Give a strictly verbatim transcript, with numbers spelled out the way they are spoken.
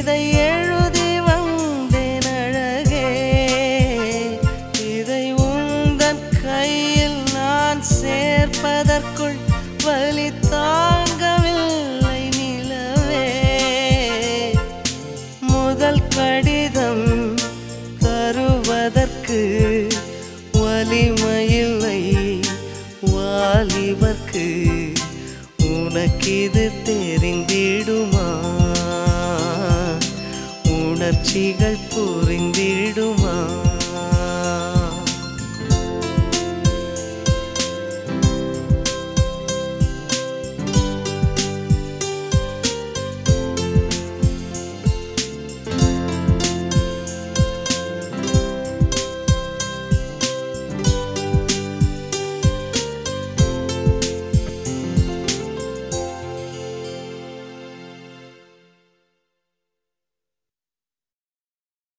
இதை எழுதி வந்தேன் அழகே, இதை உந்தன் கையில் நான் சேர்ப்பதற்குள் வலி தாங்கவில்லை நிலவே. முதல் கடிதம் தருவதற்கு வலிமையில்லை வாலிபர்க்கு, உனக்கிது தெரிந்திடுமா? உணர்ச்சிகள் புரிந்திடுமா?